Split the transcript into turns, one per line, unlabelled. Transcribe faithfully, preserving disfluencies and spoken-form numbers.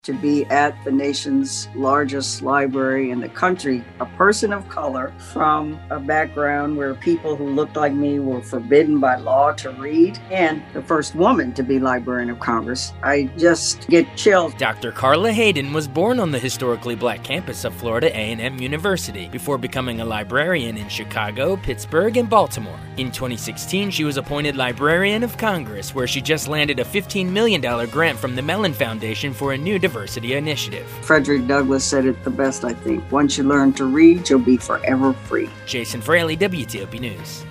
to be at the nation's largest library in the country, a person of color from a background where people who looked like me were forbidden by law to read, and the first woman to be Librarian of Congress. I just get chills.
Doctor Carla Hayden was born on the historically black campus of Florida A and M University before becoming a librarian in Chicago, Pittsburgh, and Baltimore. In twenty sixteen, she was appointed Librarian of Congress, where she just landed a fifteen million dollars grant from the Mellon Foundation for a new diversity initiative.
Frederick Douglass said it the best, I think. Once you learn to read, you'll be forever free.
Jason Fraley, W T O P News.